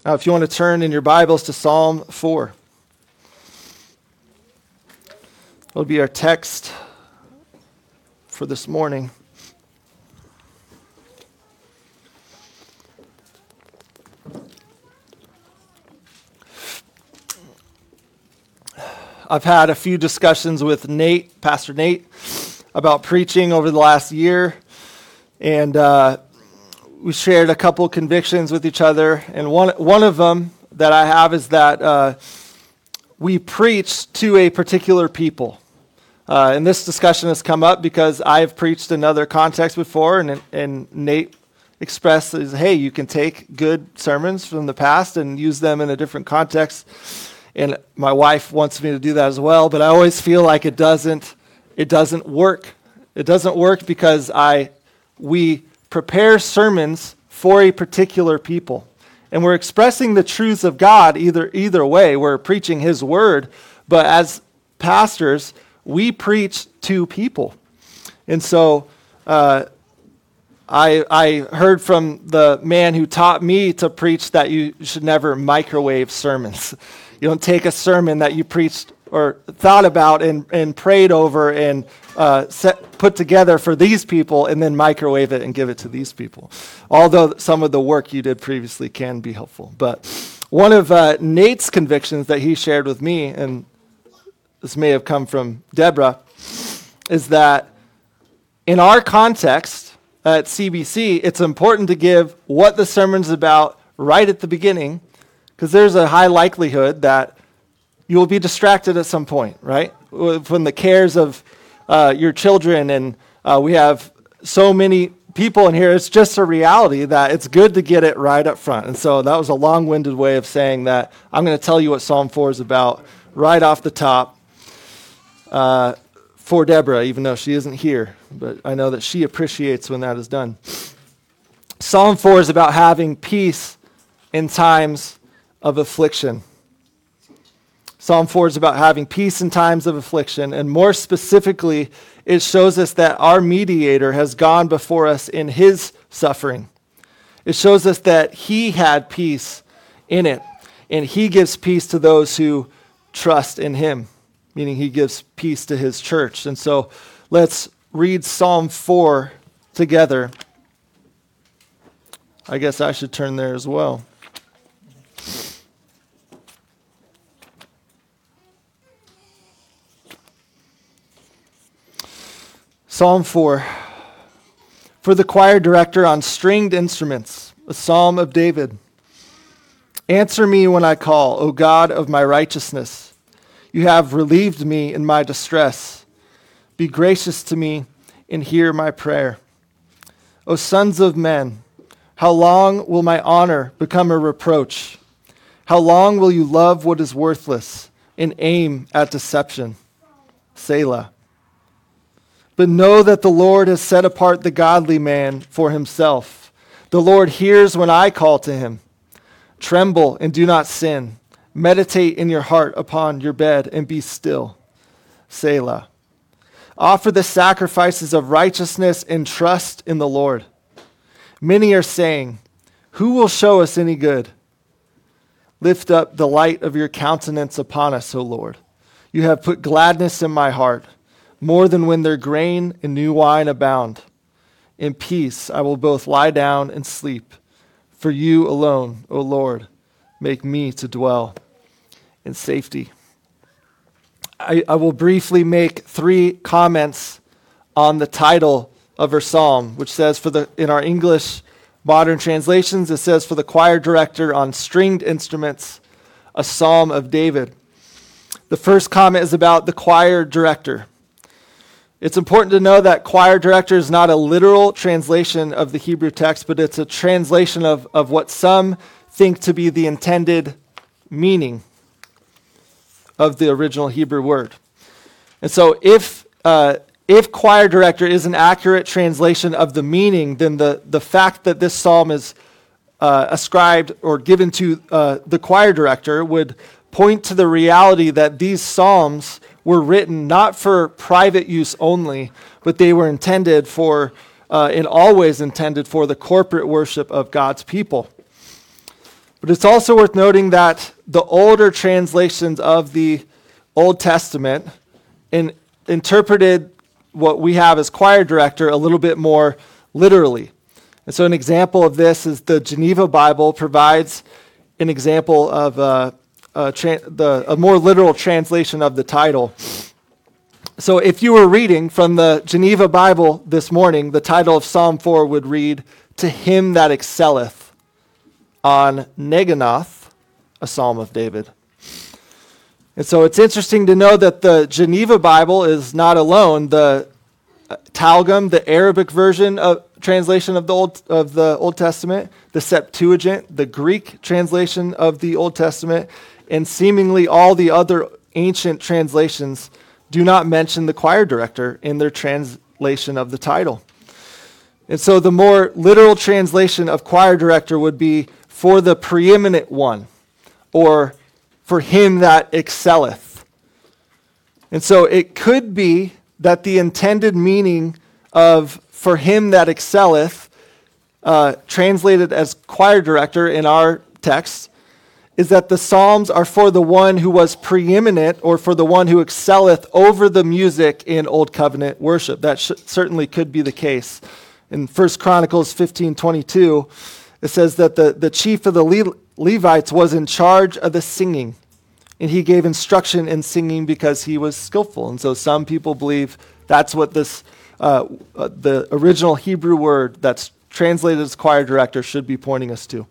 If you want to turn in your Bibles to Psalm 4. It'll be our text for this morning. I've had a few discussions with Pastor Nate, about preaching over the last year, and we shared a couple convictions with each other, and one of them that I have is that we preach to a particular people. And this discussion has come up because I've preached in other contexts before, and Nate expressed, hey, you can take good sermons from the past and use them in a different context. And my wife wants me to do that as well, but I always feel like it doesn't work. It doesn't work because we prepare sermons for a particular people. And we're expressing the truths of God either way. We're preaching His word, but as pastors, we preach to people. And so I heard from the man who taught me to preach that you should never microwave sermons. You don't take a sermon that you preached or thought about and prayed over and put together for these people and then microwave it and give it to these people. Although some of the work you did previously can be helpful. But one of Nate's convictions that he shared with me, and this may have come from Deborah, is that in our context at CBC, it's important to give what the sermon's about right at the beginning, because there's a high likelihood that you will be distracted at some point, right? From the cares of your children, and we have so many people in here, it's just a reality that it's good to get it right up front. And so that was a long-winded way of saying that I'm going to tell you what Psalm 4 is about right off the top for Deborah, even though she isn't here. But I know that she appreciates when that is done. Psalm 4 is about having peace in times of affliction. Psalm 4 is about having peace in times of affliction, and more specifically, it shows us that our mediator has gone before us in his suffering. It shows us that he had peace in it, and he gives peace to those who trust in him, meaning he gives peace to his church. And so let's read Psalm 4 together. I guess I should turn there as well. Psalm 4, for the choir director on stringed instruments, a psalm of David. Answer me when I call, O God of my righteousness. You have relieved me in my distress. Be gracious to me and hear my prayer. O sons of men, how long will my honor become a reproach? How long will you love what is worthless and aim at deception? Selah. But know that the Lord has set apart the godly man for himself. The Lord hears when I call to him. Tremble and do not sin. Meditate in your heart upon your bed and be still. Selah. Offer the sacrifices of righteousness and trust in the Lord. Many are saying, who will show us any good? Lift up the light of your countenance upon us, O Lord. You have put gladness in my heart, more than when their grain and new wine abound. In peace I will both lie down and sleep. For you alone, O Lord, make me to dwell in safety. I will briefly make 3 comments on the title of our psalm, which says, in our English modern translations, it says, for the choir director on stringed instruments, a psalm of David. The first comment is about the choir director. It's important to know that choir director is not a literal translation of the Hebrew text, but it's a translation of what some think to be the intended meaning of the original Hebrew word. And so if choir director is an accurate translation of the meaning, then the fact that this psalm is ascribed or given to the choir director would point to the reality that these psalms were written not for private use only, but they were intended for, and always intended for, the corporate worship of God's people. But it's also worth noting that the older translations of the Old Testament interpreted what we have as choir director a little bit more literally. And so an example of this is the Geneva Bible provides an example of a more literal translation of the title. So if you were reading from the Geneva Bible this morning, the title of Psalm 4 would read, "To Him That Excelleth on Neginoth, a Psalm of David." And so it's interesting to know that the Geneva Bible is not alone. The Targum, the Arabic version of translation of the Old Testament, the Septuagint, the Greek translation of the Old Testament, and seemingly all the other ancient translations do not mention the choir director in their translation of the title. And so the more literal translation of choir director would be "for the preeminent one," or "for him that excelleth." And so it could be that the intended meaning of "for him that excelleth," translated as choir director in our text, is that the Psalms are for the one who was preeminent, or for the one who excelleth over the music in Old Covenant worship. That certainly could be the case. In 1 Chronicles 15:22, it says that the chief of the Levites was in charge of the singing, and he gave instruction in singing because he was skillful. And so some people believe that's what this the original Hebrew word that's translated as choir director should be pointing us to.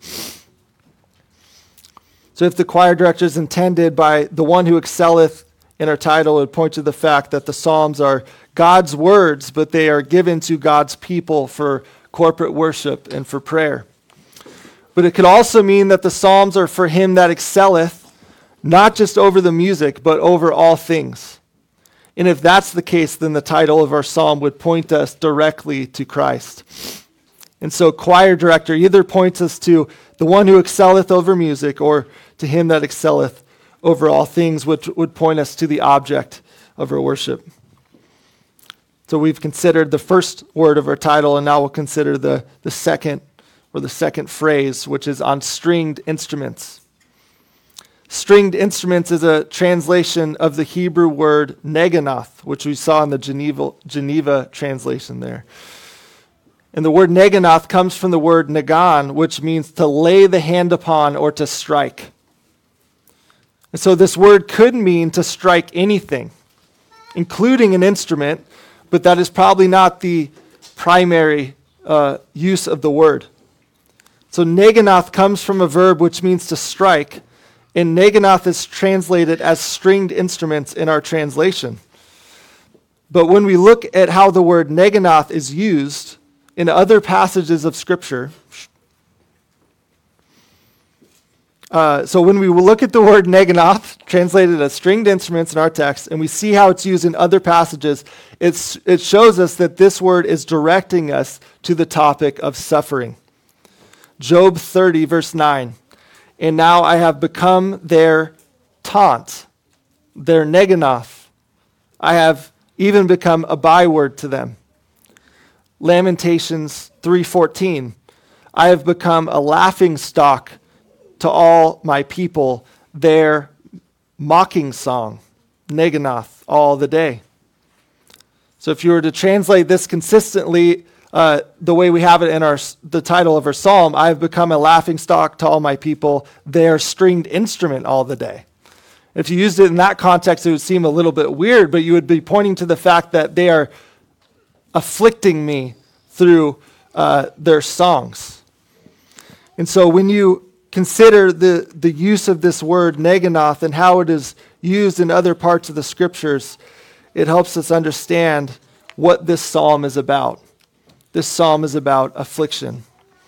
So if the choir director is intended by the one who excelleth in our title, it would point to the fact that the Psalms are God's words, but they are given to God's people for corporate worship and for prayer. But it could also mean that the Psalms are for him that excelleth, not just over the music, but over all things. And if that's the case, then the title of our psalm would point us directly to Christ. And so choir director either points us to the one who excelleth over music, or to him that excelleth over all things, which would point us to the object of our worship. So we've considered the first word of our title, and now we'll consider the second phrase, which is on stringed instruments. Stringed instruments is a translation of the Hebrew word neginoth, which we saw in the Geneva translation there. And the word neginoth comes from the word nagan, which means to lay the hand upon or to strike. And so this word could mean to strike anything, including an instrument, but that is probably not the primary use of the word. So neginoth comes from a verb which means to strike, and neginoth is translated as stringed instruments in our translation. But when we look at how the word neginoth is used in other passages of Scripture, so when we look at the word neginoth, translated as stringed instruments in our text, and we see how it's used in other passages, it shows us that this word is directing us to the topic of suffering. Job 30, verse 9, "And now I have become their taunt, their neginoth. I have even become a byword to them." Lamentations 3:14, "I have become a laughing stock to all my people, their mocking song, neginoth, all the day." So if you were to translate this consistently, the way we have it in the title of our psalm, "I have become a laughing stock to all my people, their stringed instrument all the day." If you used it in that context, it would seem a little bit weird, but you would be pointing to the fact that they are afflicting me through their songs. And so when you consider the use of this word neginoth and how it is used in other parts of the Scriptures, it helps us understand what this psalm is about. This psalm is about affliction.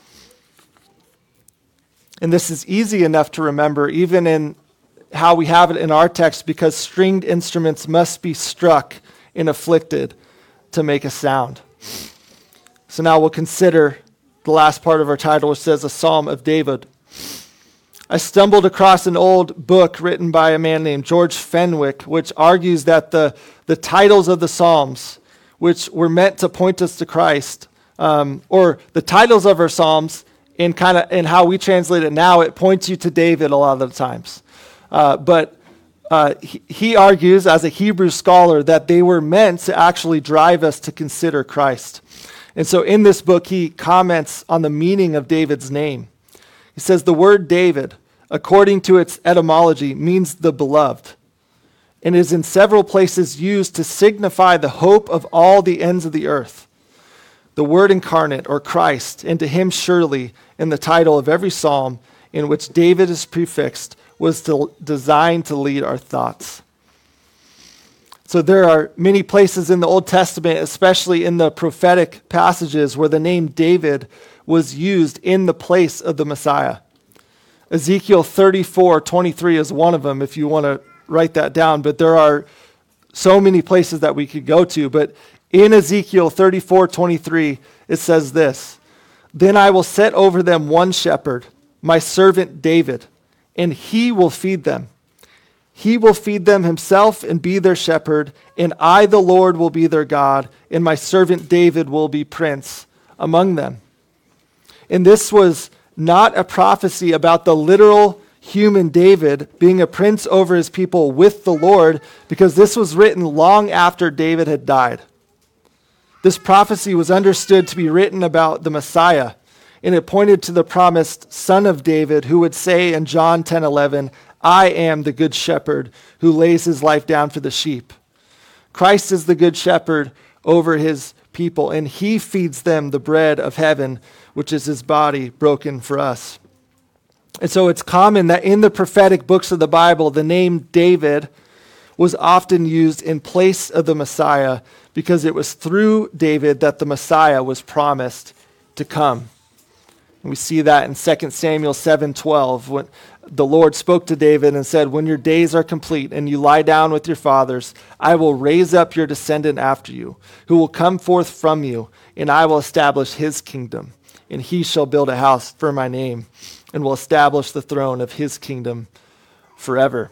And this is easy enough to remember, even in how we have it in our text, because stringed instruments must be struck and afflicted to make a sound. So now we'll consider the last part of our title, which says a Psalm of David. I stumbled across an old book written by a man named George Fenwick, which argues that the titles of the Psalms, which were meant to point us to Christ, or the titles of our Psalms in how we translate it now, it points you to David a lot of the times. But he argues, as a Hebrew scholar, that they were meant to actually drive us to consider Christ. And so in this book, he comments on the meaning of David's name. He says the word David, according to its etymology, means the beloved, and is in several places used to signify the hope of all the ends of the earth. The Word incarnate, or Christ, and to him surely, in the title of every psalm in which David is prefixed, was designed to lead our thoughts. So there are many places in the Old Testament, especially in the prophetic passages, where the name David was used in the place of the Messiah. Ezekiel 34:23 is one of them, if you want to write that down. But there are so many places that we could go to. But in Ezekiel 34:23, it says this: "Then I will set over them one shepherd, my servant David, and he will feed them. He will feed them himself and be their shepherd, and I, the Lord, will be their God, and my servant David will be prince among them." And this was not a prophecy about the literal human David being a prince over his people with the Lord, because this was written long after David had died. This prophecy was understood to be written about the Messiah, and it pointed to the promised son of David who would say in John 10:11, "I am the good shepherd who lays his life down for the sheep." Christ is the good shepherd over his people, and he feeds them the bread of heaven, which is his body broken for us. And so it's common that in the prophetic books of the Bible, the name David was often used in place of the Messiah, because it was through David that the Messiah was promised to come. And we see that in 2 Samuel 7:12, when the Lord spoke to David and said, "When your days are complete and you lie down with your fathers, I will raise up your descendant after you, who will come forth from you, and I will establish his kingdom. And he shall build a house for my name, and will establish the throne of his kingdom forever."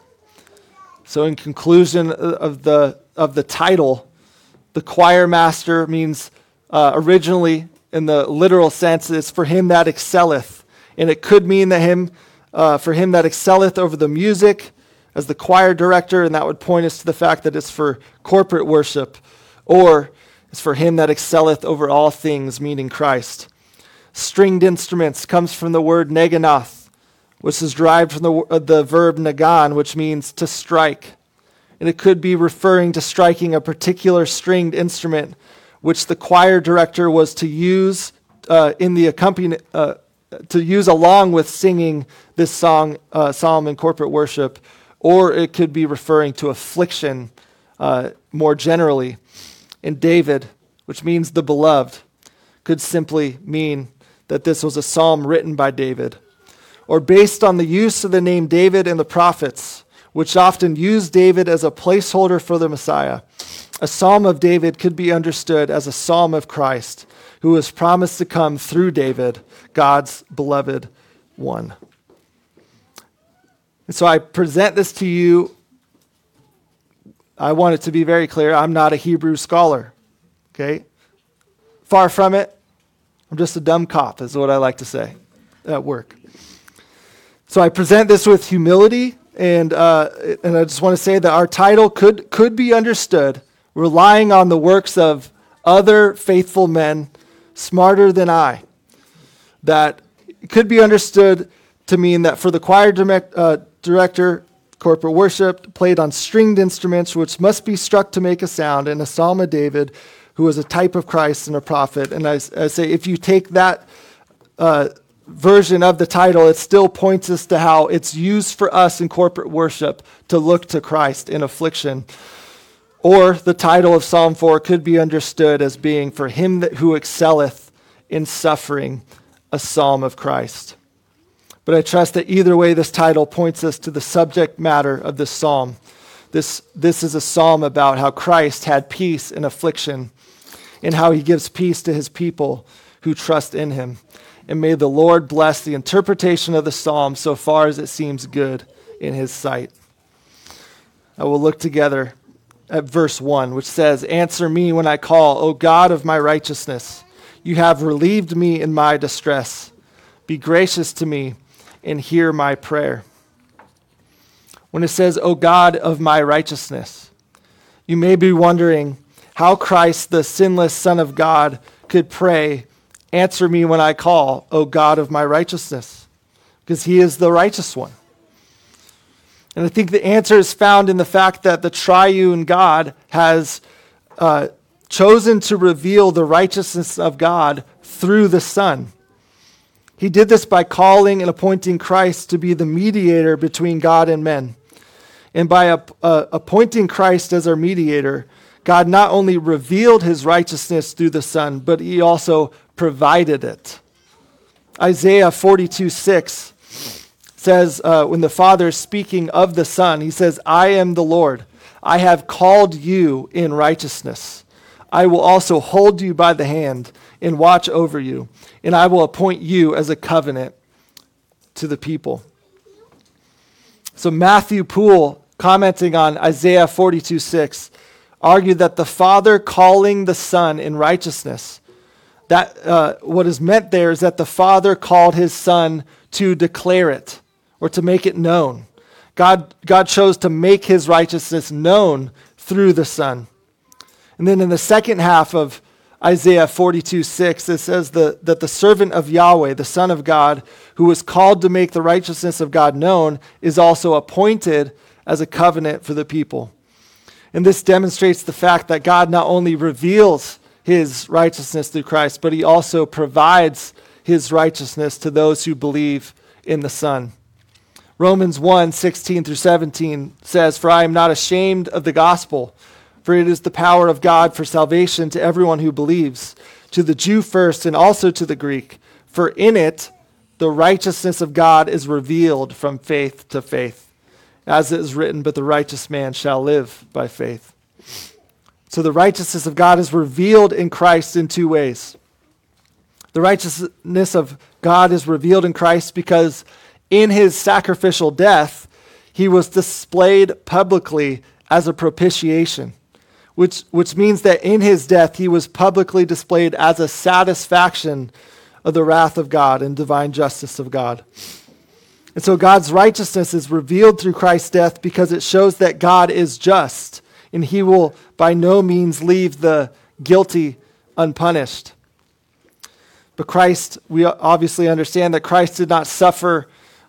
So in conclusion of the title, the choir master means originally, in the literal sense, it's for him that excelleth. And it could mean that for him that excelleth over the music as the choir director, and that would point us to the fact that it's for corporate worship, or it's for him that excelleth over all things, meaning Christ. Stringed instruments comes from the word neganoth, which is derived from the verb nagan, which means to strike. And it could be referring to striking a particular stringed instrument, which the choir director was to use in the accompaniment, to use along with singing this psalm in corporate worship. Or it could be referring to affliction more generally. And David, which means the beloved, could simply mean that this was a psalm written by David, or based on the use of the name David in the prophets, which often use David as a placeholder for the Messiah. A psalm of David could be understood as a psalm of Christ, who was promised to come through David, God's beloved one. And so I present this to you. I want it to be very clear, I'm not a Hebrew scholar, okay? Far from it. I'm just a dumb cop, is what I like to say at work. So I present this with humility, and I just want to say that our title could be understood relying on the works of other faithful men smarter than I. That it could be understood to mean that for the choir director, corporate worship played on stringed instruments, which must be struck to make a sound, and a psalm of David, who was a type of Christ and a prophet. And I say, if you take that version of the title, it still points us to how it's used for us in corporate worship to look to Christ in affliction. Or the title of Psalm 4 could be understood as being for him who excelleth in suffering, a psalm of Christ. But I trust that either way, this title points us to the subject matter of this psalm. This is a psalm about how Christ had peace in affliction, and how he gives peace to his people who trust in him. And may the Lord bless the interpretation of the psalm so far as it seems good in his sight. I will look together at verse 1, which says, "Answer me when I call, O God of my righteousness. You have relieved me in my distress. be gracious to me and hear my prayer. When it says, O God of my righteousness, you may be wondering how Christ, the sinless Son of God, could pray, answer me when I call, O God of my righteousness, because he is the righteous one. And I think the answer is found in the fact that the triune God has chosen to reveal the righteousness of God through the Son. He did this by calling and appointing Christ to be the mediator between God and men. And by appointing Christ as our mediator, God not only revealed his righteousness through the Son, but he also provided it. Isaiah 42:6 says, when the Father is speaking of the Son, he says, I am the Lord. I have called you in righteousness. I will also hold you by the hand and watch over you, and I will appoint you as a covenant to the people. So Matthew Poole, commenting on Isaiah 42:6, argued that the Father calling the Son in righteousness, that what is meant there is that the Father called his Son to declare it or to make it known. God chose to make his righteousness known through the Son. And then in the second half of Isaiah 42:6, it says that the servant of Yahweh, the Son of God, who was called to make the righteousness of God known, is also appointed as a covenant for the people. And this demonstrates the fact that God not only reveals his righteousness through Christ, but he also provides his righteousness to those who believe in the Son. Romans 1:16-17 says, For I am not ashamed of the gospel, for it is the power of God for salvation to everyone who believes, to the Jew first and also to the Greek. For in it the righteousness of God is revealed from faith to faith. As it is written, but the righteous man shall live by faith. So the righteousness of God is revealed in Christ in two ways. The righteousness of God is revealed in Christ because in his sacrificial death, he was displayed publicly as a propitiation, which means that in his death, he was publicly displayed as a satisfaction of the wrath of God and divine justice of God. And so God's righteousness is revealed through Christ's death because it shows that God is just, and he will by no means leave the guilty unpunished. But Christ, we obviously understand that Christ did not suffer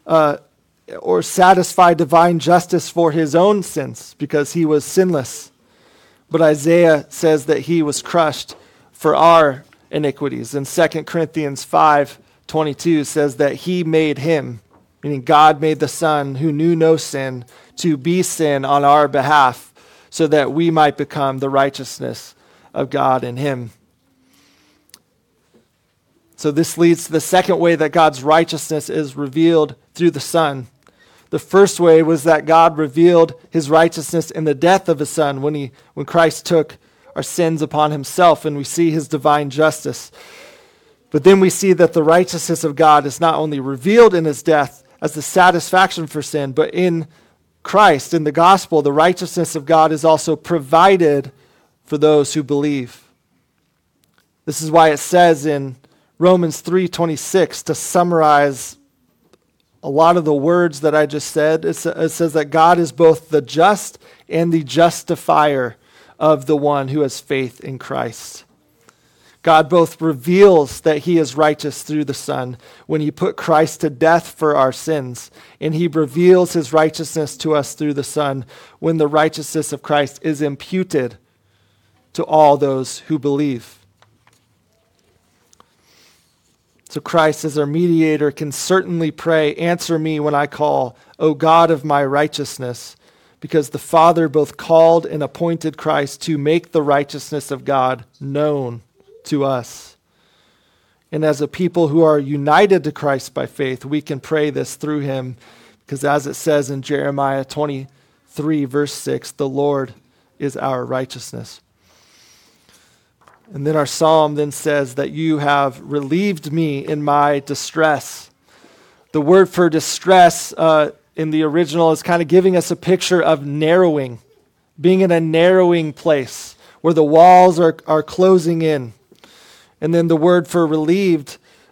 or satisfy divine justice for his own sins because he was sinless. But Isaiah says that he was crushed for our iniquities. And 2 Corinthians 5:22 says that he made him, meaning God made the Son who knew no sin, to be sin on our behalf so that we might become the righteousness of God in him. So this leads to the second way that God's righteousness is revealed through the Son. The first way was that God revealed his righteousness in the death of his Son when Christ took our sins upon himself, and we see his divine justice. But then we see that the righteousness of God is not only revealed in his death as the satisfaction for sin, but in Christ, in the gospel, the righteousness of God is also provided for those who believe. This is why it says in Romans 3:26, to summarize a lot of the words that I just said, it says that God is both the just and the justifier of the one who has faith in Christ. God both reveals that he is righteous through the Son when he put Christ to death for our sins, and he reveals his righteousness to us through the Son when the righteousness of Christ is imputed to all those who believe. So Christ, as our mediator, can certainly pray, answer me when I call, O God of my righteousness, because the Father both called and appointed Christ to make the righteousness of God known to us. And as a people who are united to Christ by faith, we can pray this through him, because as it says in Jeremiah 23, verse 6, the Lord is our righteousness. And then our psalm then says that you have relieved me in my distress. The word for distress in the original is kind of giving us a picture of narrowing, being in a narrowing place where the walls are closing in. And then the word for relieved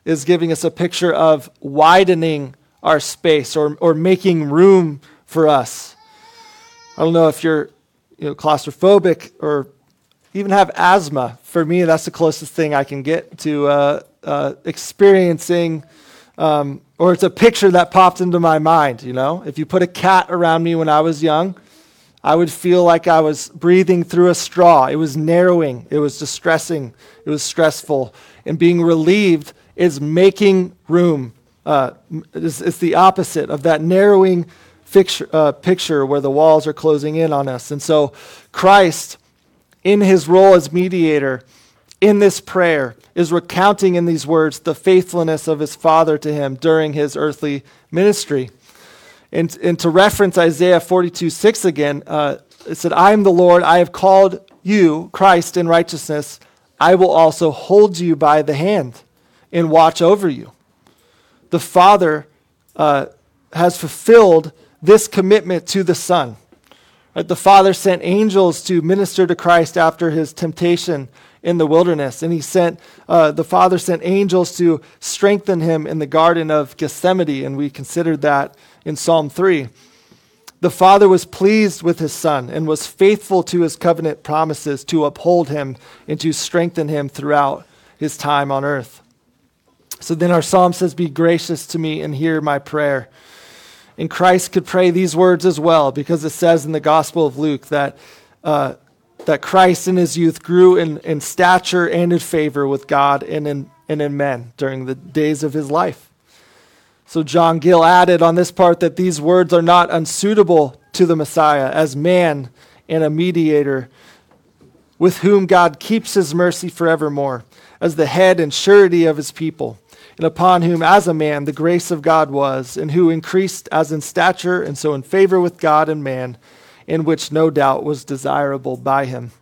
is giving us a picture of widening our space or making room for us. I don't know if you're claustrophobic or even have asthma. For me, that's the closest thing I can get to experiencing, or it's a picture that popped into my mind. If you put a cat around me when I was young, I would feel like I was breathing through a straw. It was narrowing. It was distressing. It was stressful. And being relieved is making room. It's the opposite of that narrowing picture where the walls are closing in on us. And so Christ, in his role as mediator, in this prayer, is recounting in these words the faithfulness of his Father to him during his earthly ministry. And to reference Isaiah 42:6 again, it said, I am the Lord, I have called you, Christ, in righteousness. I will also hold you by the hand and watch over you. The Father has fulfilled this commitment to the Son. Right? The Father sent angels to minister to Christ after his temptation in the wilderness, and the Father sent angels to strengthen him in the Garden of Gethsemane, and we considered that in Psalm 3. The Father was pleased with his Son and was faithful to his covenant promises to uphold him and to strengthen him throughout his time on earth. So then our psalm says, be gracious to me and hear my prayer. And Christ could pray these words as well, because it says in the Gospel of Luke that Christ in his youth grew in stature and in favor with God and in men during the days of his life. So John Gill added on this part that these words are not unsuitable to the Messiah as man and a mediator with whom God keeps his mercy forevermore, as the head and surety of his people, and upon whom as a man the grace of God was, and who increased as in stature and so in favor with God and man, in which no doubt was desirable by him.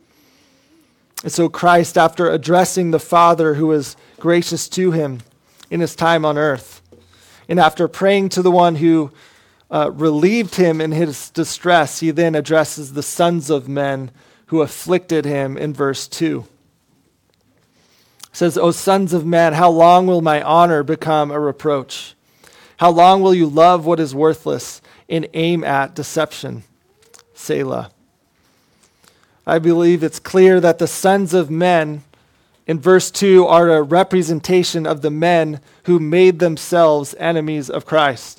And so Christ, after addressing the Father who was gracious to him in his time on earth, and after praying to the one who relieved him in his distress, he then addresses the sons of men who afflicted him in verse 2. It says, O sons of men, how long will my honor become a reproach? How long will you love what is worthless and aim at deception? Selah. I believe it's clear that the sons of men in verse 2 are a representation of the men who made themselves enemies of Christ.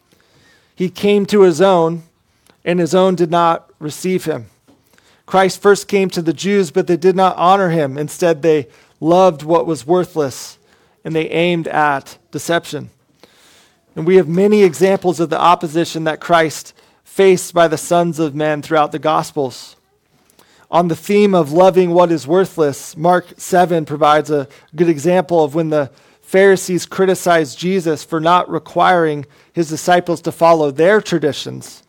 He came to his own, and his own did not receive him. Christ first came to the Jews, but they did not honor him. Instead, they loved what was worthless, and they aimed at deception. And we have many examples of the opposition that Christ faced by the sons of men throughout the Gospels. On the theme of loving what is worthless, Mark 7 provides a good example of when the Pharisees criticized Jesus for not requiring his disciples to follow their traditions.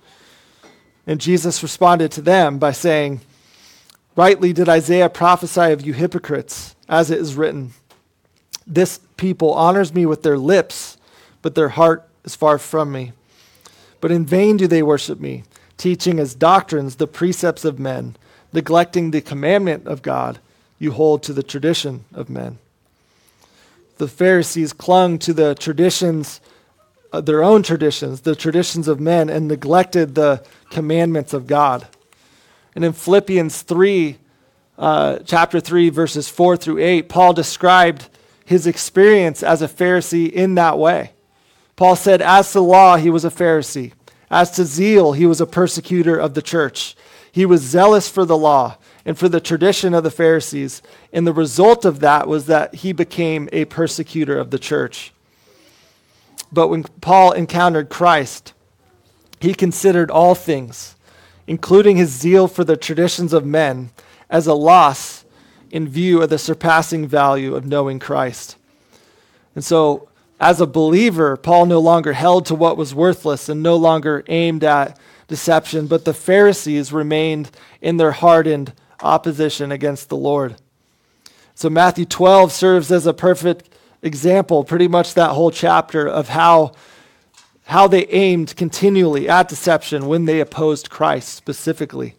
And Jesus responded to them by saying, rightly did Isaiah prophesy of you hypocrites, as it is written, this people honors me with their lips, but their heart is far from me. But in vain do they worship me, teaching as doctrines the precepts of men, neglecting the commandment of God, you hold to the tradition of men. The Pharisees clung to the traditions, their own traditions, the traditions of men, and neglected the commandments of God. And in Philippians 3, chapter 3, verses 4 through 8, Paul described his experience as a Pharisee in that way. Paul said, as to law, he was a Pharisee. As to zeal, he was a persecutor of the church. He was zealous for the law and for the tradition of the Pharisees, and the result of that was that he became a persecutor of the church. But when Paul encountered Christ, he considered all things, including his zeal for the traditions of men, as a loss in view of the surpassing value of knowing Christ. And so, as a believer, Paul no longer held to what was worthless and no longer aimed at deception, but the Pharisees remained in their hardened opposition against the Lord. So Matthew 12 serves as a perfect example, pretty much that whole chapter, of how they aimed continually at deception when they opposed Christ specifically.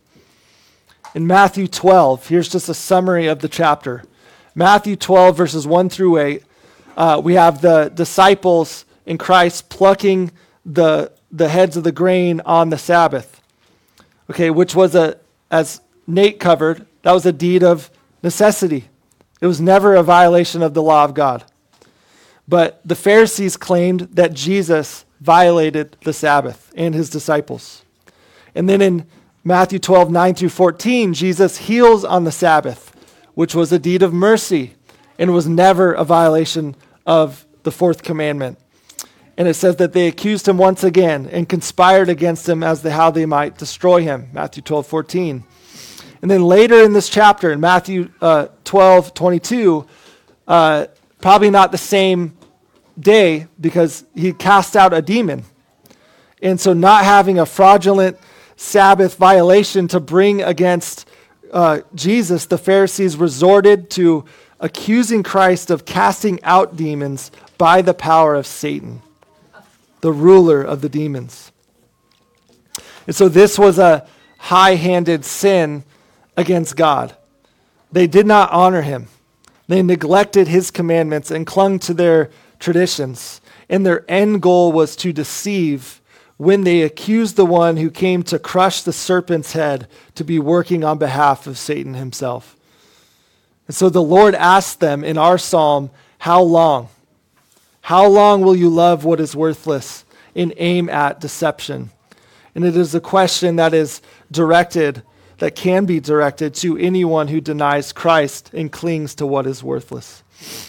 In Matthew 12, here's just a summary of the chapter. Matthew 12, verses 1 through 8, We have the disciples in Christ plucking the heads of the grain on the Sabbath, okay, which was as Nate covered, that was a deed of necessity. It was never a violation of the law of God. But the Pharisees claimed that Jesus violated the Sabbath and his disciples. And then in Matthew 12, 9 through 14, Jesus heals on the Sabbath, which was a deed of mercy and was never a violation of the fourth commandment. And it says that they accused him once again and conspired against him as to how they might destroy him, Matthew 12, 14. And then later in this chapter, in Matthew 12, 22, probably not the same day because he cast out a demon. And so not having a fraudulent Sabbath violation to bring against Jesus, the Pharisees resorted to accusing Christ of casting out demons by the power of Satan, the ruler of the demons. And so this was a high-handed sin against God. They did not honor him. They neglected his commandments and clung to their traditions. And their end goal was to deceive when they accused the one who came to crush the serpent's head to be working on behalf of Satan himself. And so the Lord asked them in our psalm, how long? How long will you love what is worthless and aim at deception? And it is a question that is directed, that can be directed to anyone who denies Christ and clings to what is worthless.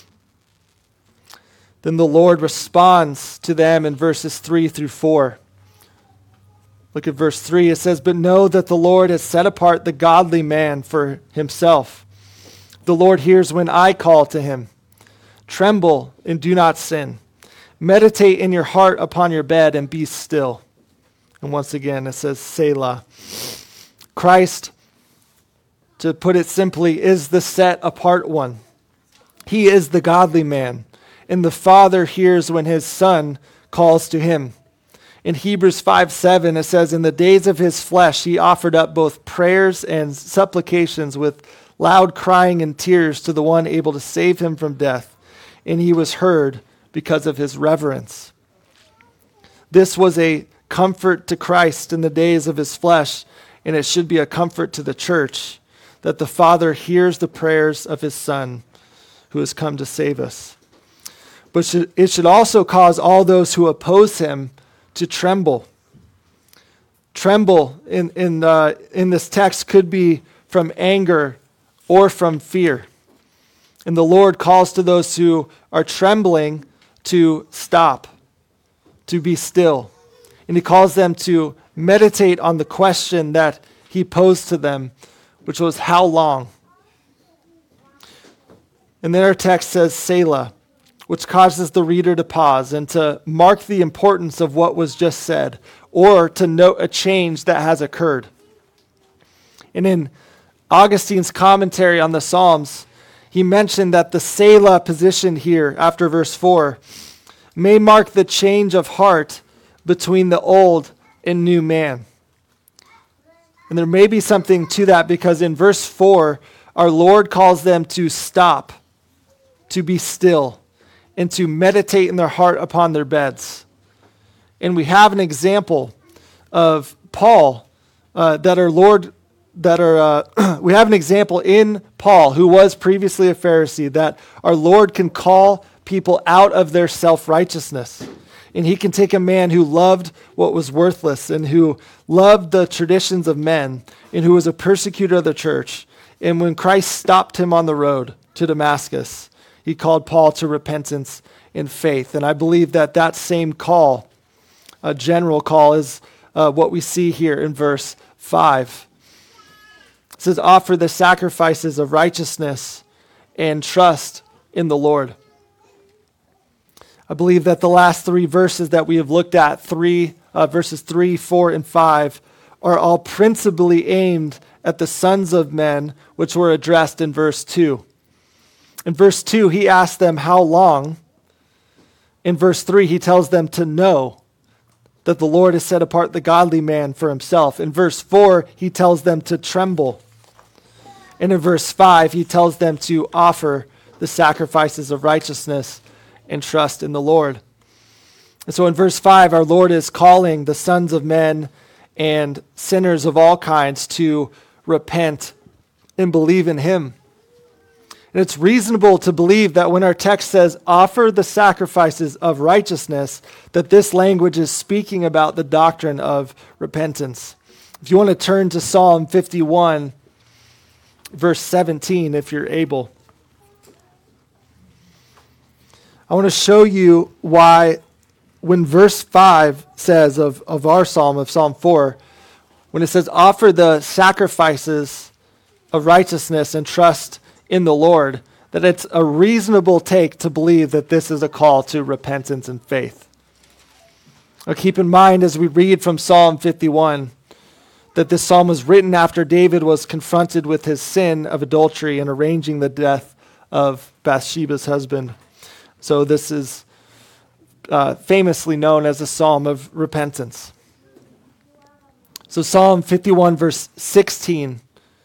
Then the Lord responds to them in verses 3 through 4. Look at verse 3. It says, "But know that the Lord has set apart the godly man for himself. The Lord hears when I call to him. Tremble and do not sin. Meditate in your heart upon your bed and be still." And once again, it says, Selah. Christ, to put it simply, is the set apart one. He is the godly man, and the Father hears when his Son calls to him. In Hebrews 5:7, it says, "In the days of his flesh, he offered up both prayers and supplications with loud crying and tears to the one able to save him from death, and he was heard because of his reverence." This was a comfort to Christ in the days of his flesh, and it should be a comfort to the church that the Father hears the prayers of his Son who has come to save us. But it should also cause all those who oppose him to tremble. Tremble in this text could be from anger or from fear. And the Lord calls to those who are trembling to stop, to be still. And he calls them to meditate on the question that he posed to them, which was, how long? And then our text says, Selah, which causes the reader to pause and to mark the importance of what was just said, or to note a change that has occurred. And in Augustine's commentary on the Psalms, he mentioned that the Selah position here, after verse 4, may mark the change of heart between the old and new man. And there may be something to that, because in verse 4, our Lord calls them to stop, to be still, and to meditate in their heart upon their beds. And we have an example of Paul we have an example in Paul, who was previously a Pharisee, that our Lord can call people out of their self-righteousness. And he can take a man who loved what was worthless and who loved the traditions of men and who was a persecutor of the church. And when Christ stopped him on the road to Damascus, he called Paul to repentance and faith. And I believe that that same call, a general call, is what we see here in verse 5. It says, offer the sacrifices of righteousness and trust in the Lord. I believe that the last three verses that we have looked at, verses 3, 4, and 5, are all principally aimed at the sons of men, which were addressed in verse 2. In verse 2, he asks them how long. In verse 3, he tells them to know that the Lord has set apart the godly man for himself. In verse 4, he tells them to tremble. And in verse 5, he tells them to offer the sacrifices of righteousness and trust in the Lord. And so in verse 5, our Lord is calling the sons of men and sinners of all kinds to repent and believe in him. And it's reasonable to believe that when our text says, offer the sacrifices of righteousness, that this language is speaking about the doctrine of repentance. If you want to turn to Psalm 51, verse 17, if you're able. I want to show you why when verse 5 says of our psalm, of Psalm 4, when it says, offer the sacrifices of righteousness and trust in the Lord, that it's a reasonable take to believe that this is a call to repentance and faith. Now keep in mind as we read from Psalm 51 that this psalm was written after David was confronted with his sin of adultery and arranging the death of Bathsheba's husband. So this is famously known as a psalm of repentance. So Psalm 51 verse 16,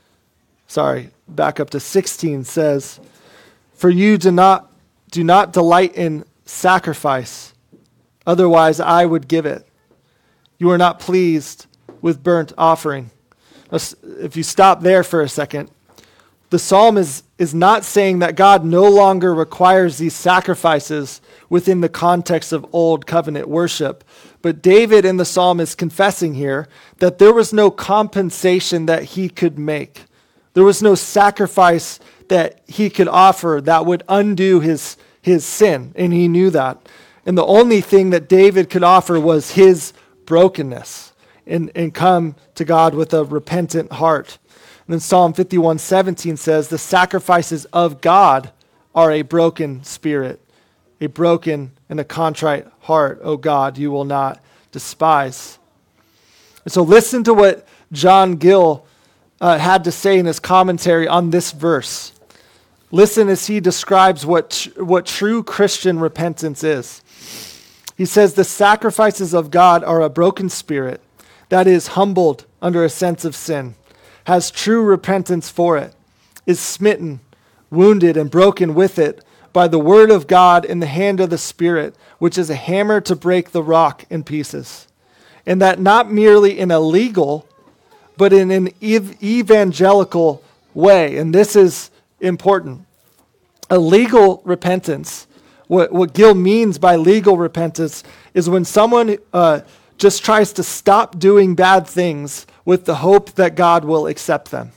back up to 16 says, for you do not delight in sacrifice, otherwise I would give it. You are not pleased with burnt offering. If you stop there for a second, the psalm is not saying that God no longer requires these sacrifices within the context of old covenant worship. But David in the psalm is confessing here that there was no compensation that he could make. There was no sacrifice that he could offer that would undo his sin, and he knew that. And the only thing that David could offer was his brokenness and come to God with a repentant heart. And then Psalm 51:17 says, the sacrifices of God are a broken spirit, a broken and a contrite heart, O God, you will not despise. And so listen to what John Gill had to say in his commentary on this verse. Listen as he describes what true Christian repentance is. He says, the sacrifices of God are a broken spirit that is humbled under a sense of sin, has true repentance for it, is smitten, wounded, and broken with it by the word of God in the hand of the Spirit, which is a hammer to break the rock in pieces. And that not merely in a legal, but in an evangelical way. And this is important. A legal repentance, what Gill means by legal repentance, is when someone just tries to stop doing bad things with the hope that God will accept them.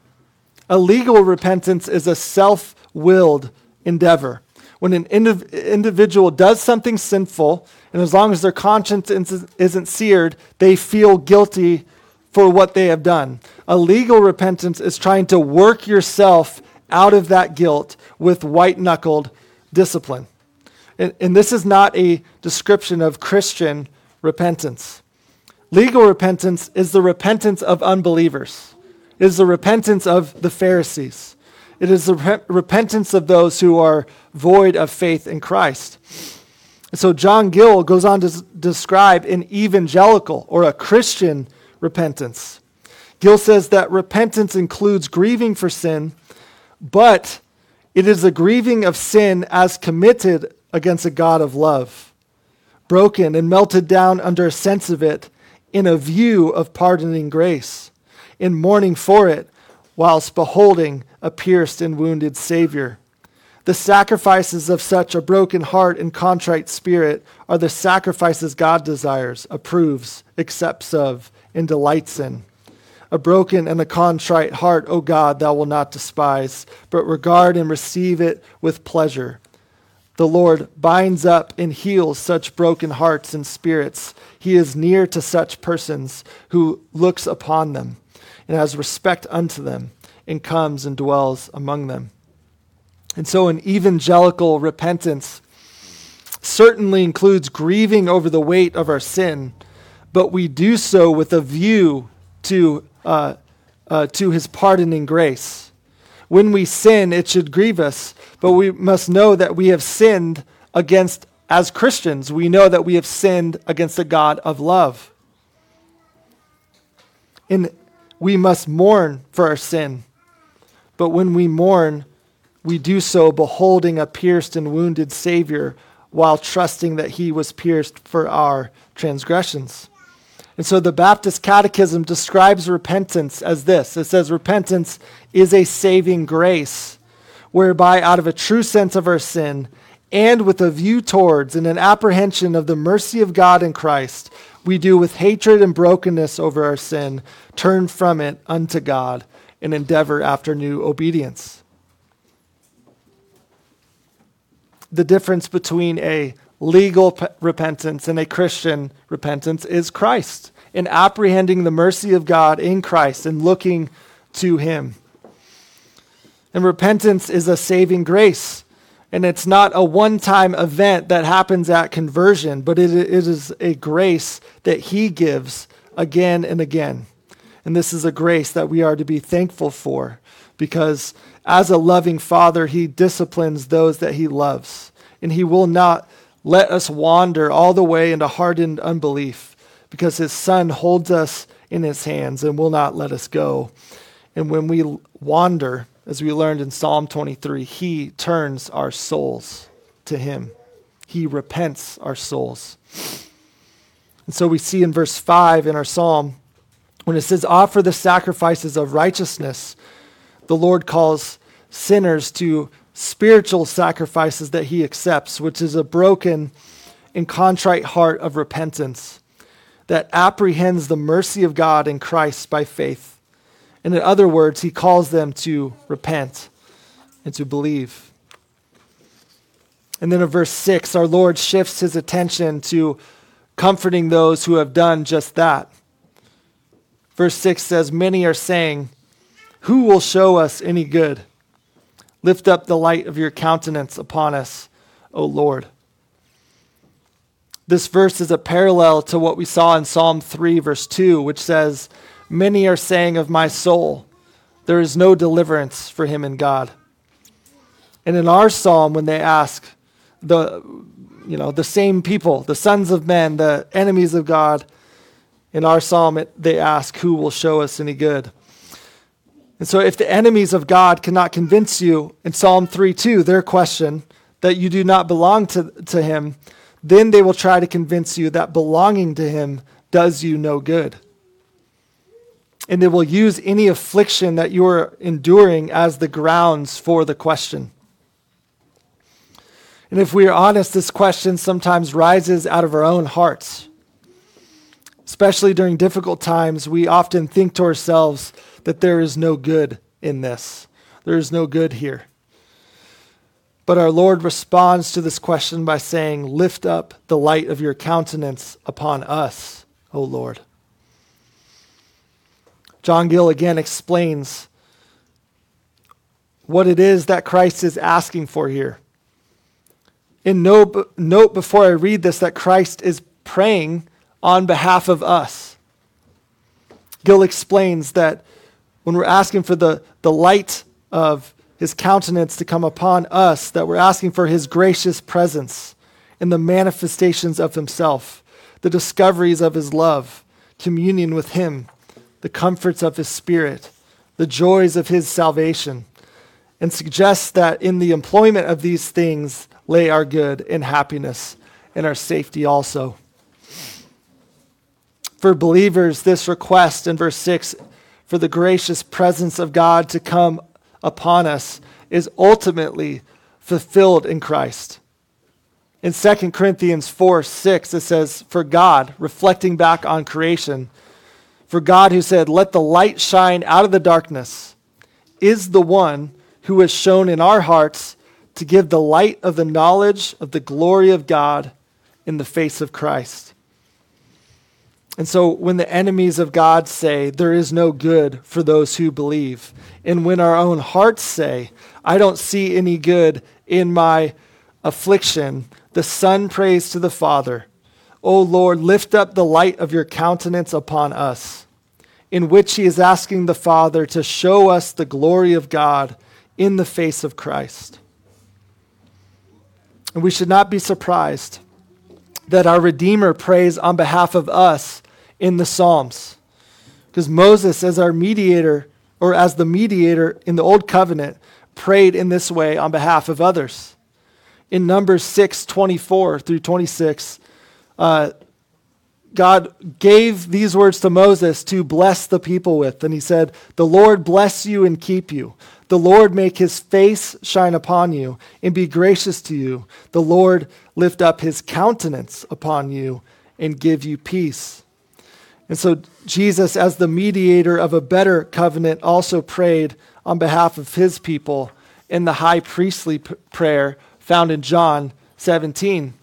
A legal repentance is a self-willed endeavor. When an individual does something sinful, and as long as their conscience isn't seared, they feel guilty for what they have done. A legal repentance is trying to work yourself out of that guilt with white-knuckled discipline. And this is not a description of Christian repentance. Legal repentance is the repentance of unbelievers. It is the repentance of the Pharisees. It is the repentance of those who are void of faith in Christ. And so John Gill goes on to describe an evangelical or a Christian repentance. Gill says that repentance includes grieving for sin, but it is a grieving of sin as committed against a God of love, broken and melted down under a sense of it in a view of pardoning grace, in mourning for it, whilst beholding a pierced and wounded Savior. The sacrifices of such a broken heart and contrite spirit are the sacrifices God desires, approves, accepts of, and delights in. A broken and a contrite heart, O God, thou wilt not despise, but regard and receive it with pleasure. The Lord binds up and heals such broken hearts and spirits. He is near to such persons who looks upon them and has respect unto them and comes and dwells among them. And so an evangelical repentance certainly includes grieving over the weight of our sin, but we do so with a view to his pardoning grace. When we sin, it should grieve us, but we must know that we have sinned against, as Christians, we know that we have sinned against a God of love. And we must mourn for our sin. But when we mourn, we do so beholding a pierced and wounded Savior, while trusting that he was pierced for our transgressions. And so the Baptist Catechism describes repentance as this. It says, repentance is a saving grace, whereby out of a true sense of our sin, and with a view towards and an apprehension of the mercy of God in Christ, we do with hatred and brokenness over our sin, turn from it unto God and endeavor after new obedience. The difference between a legal repentance and a Christian repentance is Christ, in apprehending the mercy of God in Christ and looking to him. And repentance is a saving grace. And it's not a one-time event that happens at conversion, but it is a grace that he gives again and again. And this is a grace that we are to be thankful for, because as a loving father, he disciplines those that he loves. And he will not let us wander all the way into hardened unbelief, because his son holds us in his hands and will not let us go. And when we wander, as we learned in Psalm 23, he turns our souls to him. He repents our souls. And so we see in verse 5 in our psalm, when it says, offer the sacrifices of righteousness, the Lord calls sinners to spiritual sacrifices that he accepts, which is a broken and contrite heart of repentance that apprehends the mercy of God in Christ by faith. And in other words, he calls them to repent and to believe. And then in verse 6, our Lord shifts his attention to comforting those who have done just that. Verse 6 says, many are saying, who will show us any good? Lift up the light of your countenance upon us, O Lord. This verse is a parallel to what we saw in Psalm 3, verse 2, which says, many are saying of my soul, there is no deliverance for him in God. And in our psalm, when they ask the same people, the sons of men, the enemies of God, in our psalm, they ask, who will show us any good? And so if the enemies of God cannot convince you in Psalm 3:2, their question, that you do not belong to him, then they will try to convince you that belonging to him does you no good. And they will use any affliction that you are enduring as the grounds for the question. And if we are honest, this question sometimes rises out of our own hearts. Especially during difficult times, we often think to ourselves that there is no good in this. There is no good here. But our Lord responds to this question by saying, lift up the light of your countenance upon us, O Lord. John Gill again explains what it is that Christ is asking for here. And note before I read this that Christ is praying on behalf of us. Gill explains that when we're asking for the light of his countenance to come upon us, that we're asking for his gracious presence in the manifestations of himself, the discoveries of his love, communion with him, the comforts of his spirit, the joys of his salvation, and suggests that in the employment of these things lay our good and happiness and our safety also. For believers, this request in verse 6 for the gracious presence of God to come upon us is ultimately fulfilled in Christ. In 2 Corinthians 4:6, it says, for God, reflecting back on creation, for God who said, let the light shine out of the darkness, is the one who has shown in our hearts to give the light of the knowledge of the glory of God in the face of Christ. And so when the enemies of God say there is no good for those who believe, and when our own hearts say, I don't see any good in my affliction, the Son prays to the Father, O Lord, lift up the light of your countenance upon us, in which he is asking the Father to show us the glory of God in the face of Christ. And we should not be surprised that our Redeemer prays on behalf of us in the Psalms. Because Moses, as our mediator, or as the mediator in the Old Covenant, prayed in this way on behalf of others. In Numbers 6:24 through 26, God gave these words to Moses to bless the people with. And he said, "The Lord bless you and keep you. The Lord make his face shine upon you and be gracious to you. The Lord lift up his countenance upon you and give you peace." And so Jesus, as the mediator of a better covenant, also prayed on behalf of his people in the high priestly prayer found in John 17.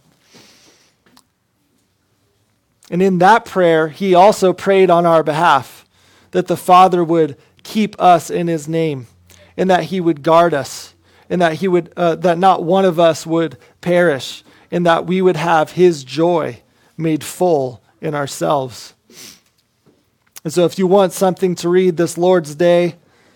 And in that prayer, he also prayed on our behalf that the Father would keep us in his name, and that he would guard us, and that he would that not one of us would perish, and that we would have his joy made full in ourselves. And so if you want something to read this Lord's Day,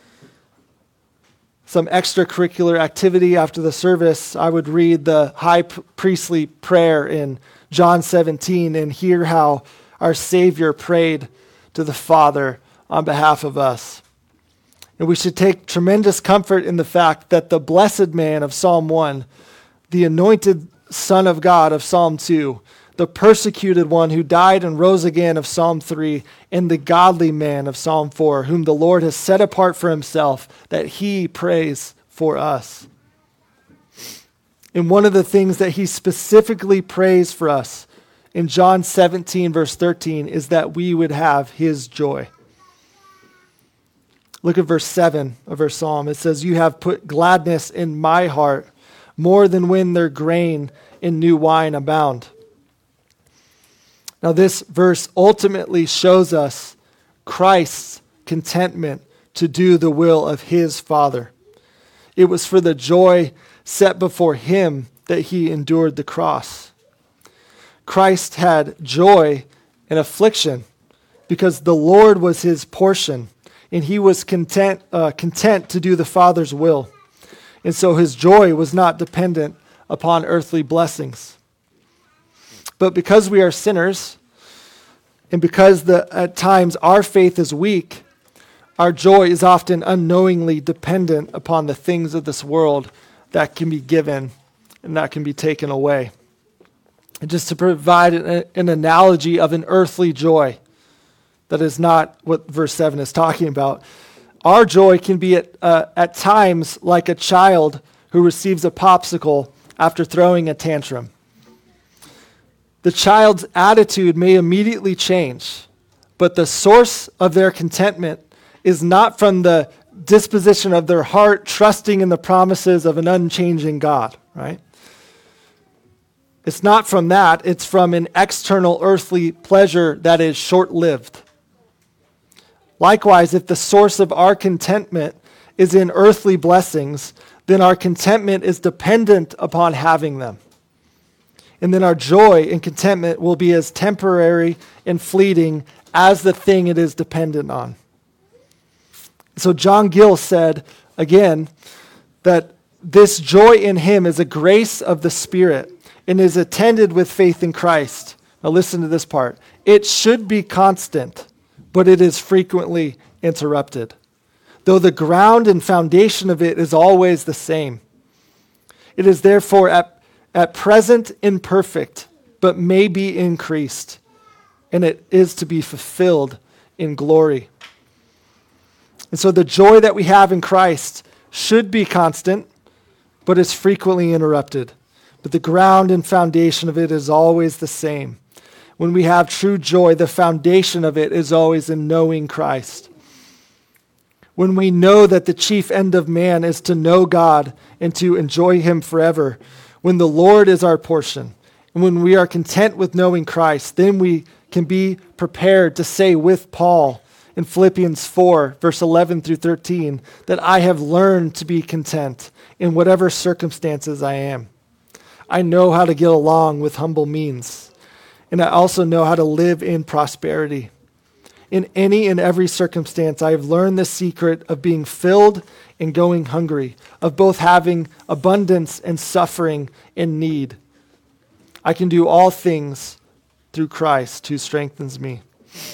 some extracurricular activity after the service, I would read the high priestly prayer in John 17 and hear how our Savior prayed to the Father on behalf of us. And we should take tremendous comfort in the fact that the blessed man of Psalm 1, the anointed Son of God of Psalm 2, the persecuted one who died and rose again of Psalm 3, and the godly man of Psalm 4, whom the Lord has set apart for himself, that he prays for us. And one of the things that he specifically prays for us in John 17, verse 13, is that we would have his joy. Look at verse 7 of our psalm. It says, "You have put gladness in my heart, more than when their grain and new wine abound." Now this verse ultimately shows us Christ's contentment to do the will of his Father. It was for the joy set before him that he endured the cross. Christ had joy in affliction because the Lord was his portion, and he was content to do the Father's will. And so his joy was not dependent upon earthly blessings. But because we are sinners, and because at times our faith is weak, our joy is often unknowingly dependent upon the things of this world that can be given and that can be taken away. And just to provide an analogy of an earthly joy, that is not what verse 7 is talking about. Our joy can be at times like a child who receives a popsicle after throwing a tantrum. The child's attitude may immediately change, but the source of their contentment is not from the disposition of their heart trusting in the promises of an unchanging God, right? It's not from that. It's from an external earthly pleasure that is short-lived. Likewise, if the source of our contentment is in earthly blessings, then our contentment is dependent upon having them. And then our joy and contentment will be as temporary and fleeting as the thing it is dependent on. So John Gill said, again, that this joy in him is a grace of the Spirit and is attended with faith in Christ. Now listen to this part. It should be constant, but it is frequently interrupted, though the ground and foundation of it is always the same. It is therefore at present imperfect, but may be increased, and it is to be fulfilled in glory. And so the joy that we have in Christ should be constant, but is frequently interrupted. But the ground and foundation of it is always the same. When we have true joy, the foundation of it is always in knowing Christ. When we know that the chief end of man is to know God and to enjoy him forever, when the Lord is our portion, and when we are content with knowing Christ, then we can be prepared to say with Paul in Philippians 4, verse 11 through 13, that I have learned to be content in whatever circumstances I am. I know how to get along with humble means, and I also know how to live in prosperity. In any and every circumstance, I have learned the secret of being filled and going hungry, of both having abundance and suffering in need. I can do all things through Christ who strengthens me.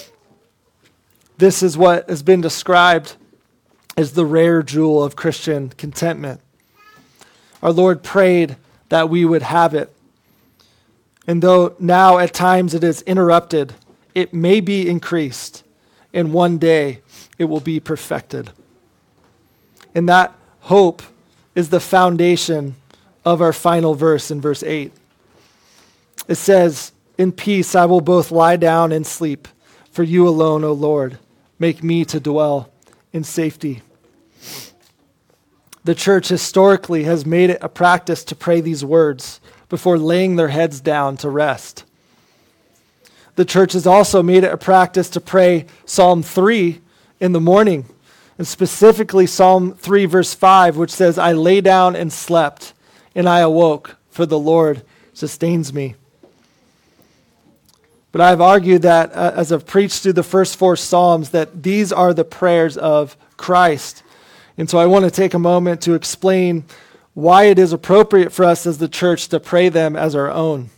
This is what has been described as the rare jewel of Christian contentment. Our Lord prayed that we would have it. And though now at times it is interrupted, it may be increased, and one day it will be perfected. And that hope is the foundation of our final verse in verse 8. It says, "In peace I will both lie down and sleep, for you alone, O Lord, make me to dwell in safety." The church historically has made it a practice to pray these words before laying their heads down to rest. The church has also made it a practice to pray Psalm 3 in the morning, and specifically Psalm 3 verse 5, which says, "I lay down and slept, and I awoke, for the Lord sustains me." But I've argued that as I've preached through the first 4 Psalms, that these are the prayers of Christ. And so I want to take a moment to explain why it is appropriate for us as the church to pray them as our own.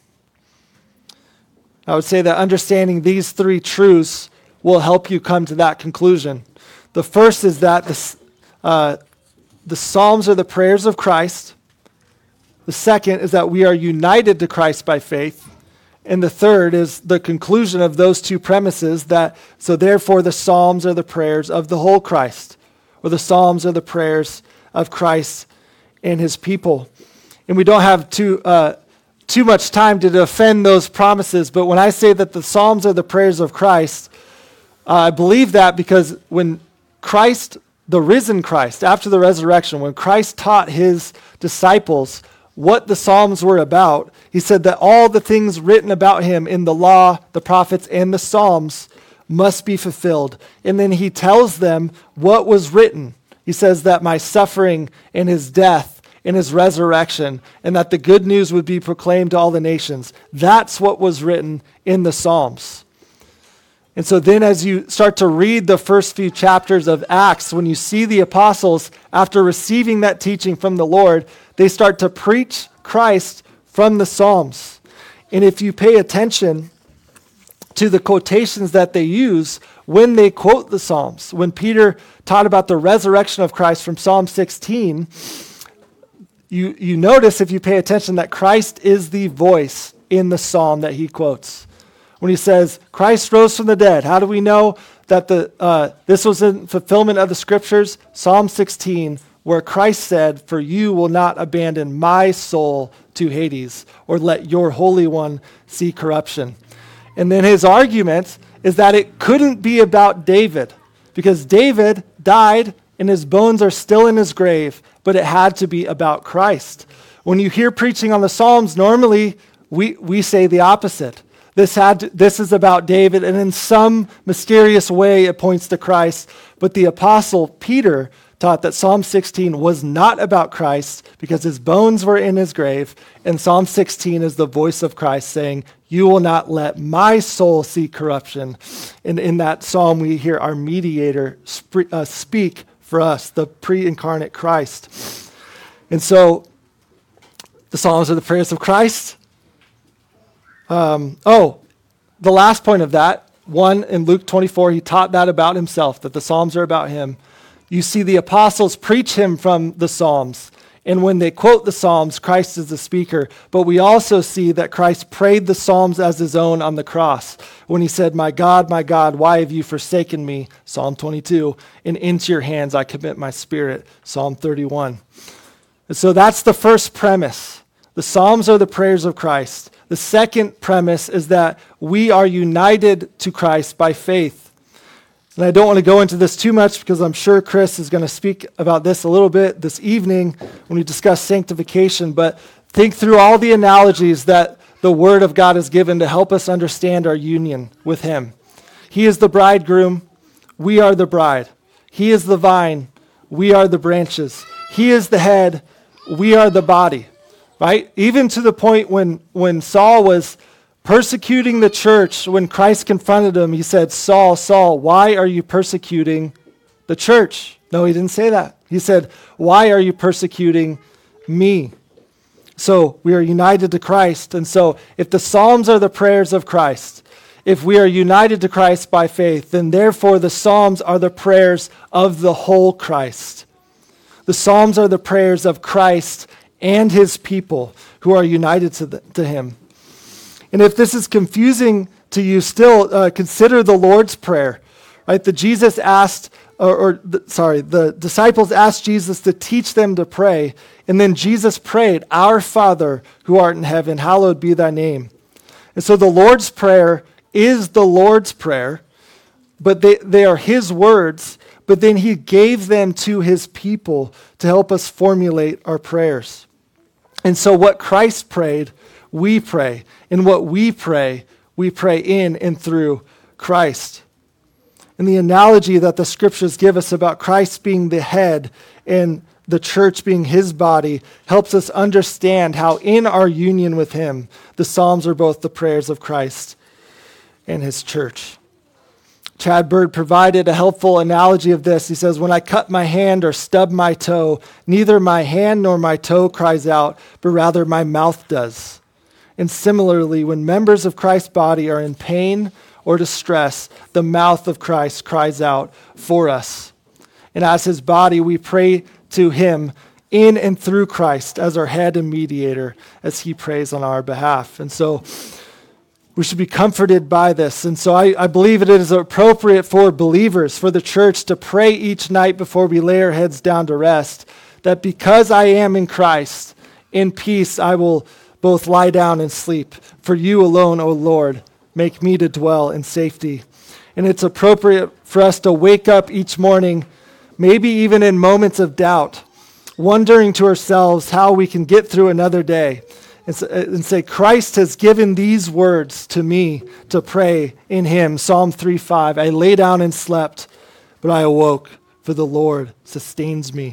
I would say that understanding these 3 truths will help you come to that conclusion. The first is that the Psalms are the prayers of Christ. The second is that we are united to Christ by faith. And the third is the conclusion of those 2 premises, that so therefore the Psalms are the prayers of the whole Christ, or the Psalms are the prayers of Christ and his people. And we don't have too much time to defend those promises, but when I say that the Psalms are the prayers of Christ, I believe that because when Christ, the risen Christ, after the resurrection, when Christ taught his disciples what the Psalms were about, he said that all the things written about him in the law, the prophets, and the Psalms must be fulfilled. And then he tells them what was written. He says that my suffering and his death and his resurrection, and that the good news would be proclaimed to all the nations. That's what was written in the Psalms. And so then as you start to read the first few chapters of Acts, when you see the apostles, after receiving that teaching from the Lord, they start to preach Christ from the Psalms. And if you pay attention to the quotations that they use when they quote the Psalms, when Peter taught about the resurrection of Christ from Psalm 16, you notice, if you pay attention, that Christ is the voice in the psalm that he quotes. When he says, Christ rose from the dead, how do we know that this was in fulfillment of the scriptures? Psalm 16, where Christ said, "For you will not abandon my soul to Hades, or let your Holy One see corruption." And then his argument is that it couldn't be about David, because David died and his bones are still in his grave, but it had to be about Christ. When you hear preaching on the Psalms, normally we say the opposite. This is about David, and in some mysterious way it points to Christ. But the apostle Peter taught that Psalm 16 was not about Christ because his bones were in his grave, and Psalm 16 is the voice of Christ saying, "You will not let my soul see corruption." And in that psalm we hear our mediator speak for us, the pre-incarnate Christ. And so the Psalms are the prayers of Christ. The last point of that, one, in Luke 24, he taught that about himself, that the Psalms are about him. You see the apostles preach him from the Psalms, and when they quote the Psalms, Christ is the speaker. But we also see that Christ prayed the Psalms as his own on the cross, when he said, my God, why have you forsaken me?" Psalm 22, "and into your hands I commit my spirit," Psalm 31. And so that's the first premise. The Psalms are the prayers of Christ. The second premise is that we are united to Christ by faith. And I don't want to go into this too much because I'm sure Chris is going to speak about this a little bit this evening when we discuss sanctification, but think through all the analogies that the Word of God has given to help us understand our union with him. He is the bridegroom, we are the bride. He is the vine, we are the branches. He is the head, we are the body. Right? Even to the point when Saul was persecuting the church, when Christ confronted him, he said, "Saul, Saul, why are you persecuting the church?" No, he didn't say that. He said, "Why are you persecuting me?" So we are united to Christ. And so if the Psalms are the prayers of Christ, if we are united to Christ by faith, then therefore the Psalms are the prayers of the whole Christ. The Psalms are the prayers of Christ and his people who are united to him. And if this is confusing to you still, consider the Lord's Prayer, right? The disciples asked Jesus to teach them to pray, and then Jesus prayed, "Our Father who art in heaven, hallowed be thy name." And so the Lord's Prayer is the Lord's Prayer, but they are his words, but then he gave them to his people to help us formulate our prayers. And so what Christ prayed, we pray. And what we pray in and through Christ. And the analogy that the scriptures give us about Christ being the head and the church being his body helps us understand how in our union with him, the Psalms are both the prayers of Christ and his church. Chad Bird provided a helpful analogy of this. He says, "When I cut my hand or stub my toe, neither my hand nor my toe cries out, but rather my mouth does." And similarly, when members of Christ's body are in pain or distress, the mouth of Christ cries out for us. And as his body, we pray to him in and through Christ as our head and mediator as he prays on our behalf. And so we should be comforted by this. And so I believe it is appropriate for believers, for the church, to pray each night before we lay our heads down to rest, that because I am in Christ, in peace I will both lie down and sleep. For you alone, O Lord, make me to dwell in safety. And it's appropriate for us to wake up each morning, maybe even in moments of doubt, wondering to ourselves how we can get through another day. And say, Christ has given these words to me to pray in him. Psalm 3:5, I lay down and slept, but I awoke, for the Lord sustains me.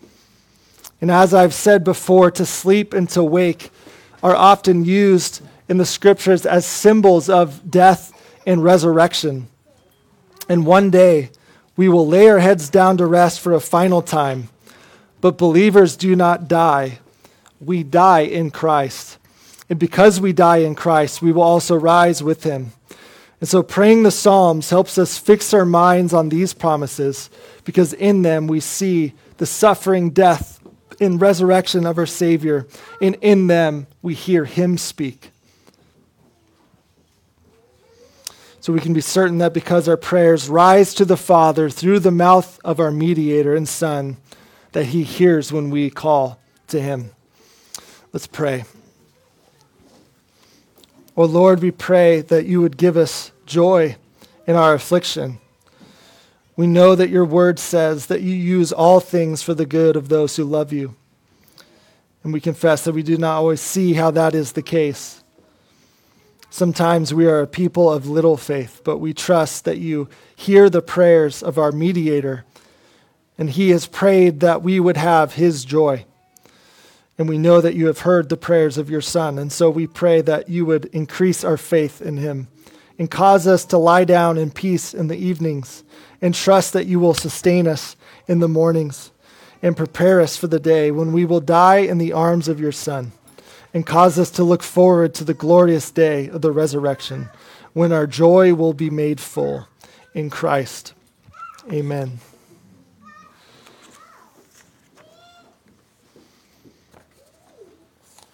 And as I've said before, to sleep and to wake are often used in the scriptures as symbols of death and resurrection. And one day, we will lay our heads down to rest for a final time. But believers do not die. We die in Christ. And because we die in Christ, we will also rise with him. And so praying the Psalms helps us fix our minds on these promises, because in them we see the suffering, death, and resurrection of our Savior. And in them we hear him speak. So we can be certain that because our prayers rise to the Father through the mouth of our mediator and Son, that he hears when we call to him. Let's pray. Oh Lord, we pray that you would give us joy in our affliction. We know that your word says that you use all things for the good of those who love you. And we confess that we do not always see how that is the case. Sometimes we are a people of little faith, but we trust that you hear the prayers of our mediator, and he has prayed that we would have his joy. And we know that you have heard the prayers of your Son. And so we pray that you would increase our faith in him and cause us to lie down in peace in the evenings and trust that you will sustain us in the mornings and prepare us for the day when we will die in the arms of your Son, and cause us to look forward to the glorious day of the resurrection when our joy will be made full in Christ. Amen.